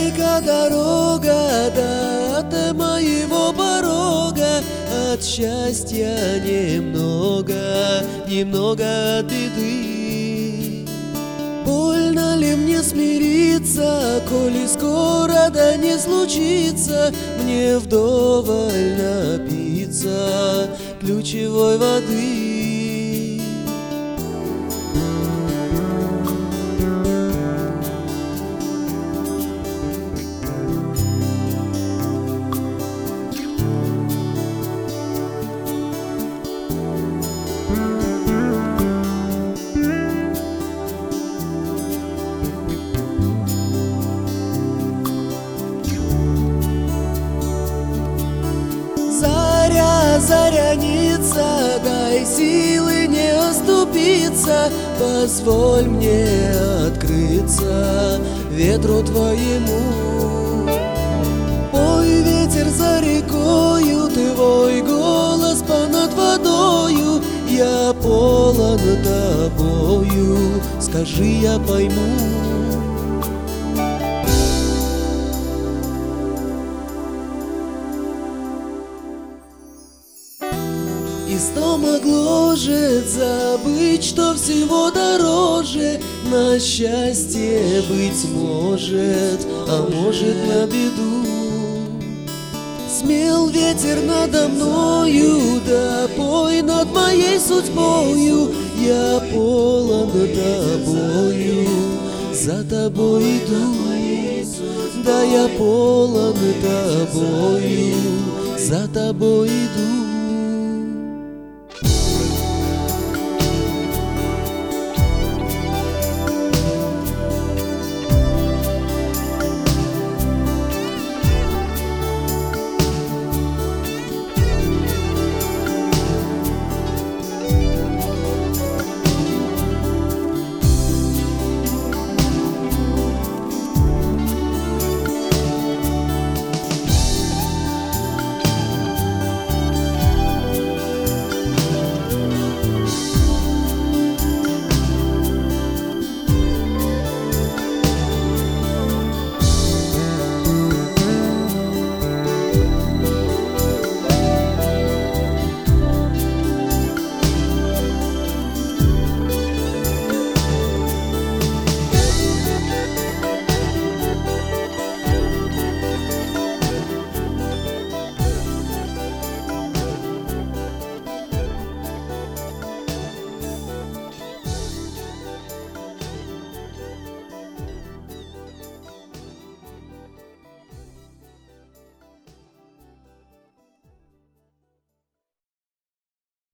Далека дорога до моего порога, от счастья немного, немного от беды. Больно ли мне смириться, коли скоро да не случится мне вдоволь напиться ключевой воды? Заряниться, дай силы не оступиться, позволь мне открыться ветру твоему. Пой, ветер, за рекою, твой голос понад водою, я полон тобою, скажи, я пойму. И что могло же забыть, что всего дороже на счастье быть может, а может на беду? Смел ветер надо мною, да пой над моей судьбою, я полон тобою, за тобой иду. Да, я полон тобою, за тобой иду.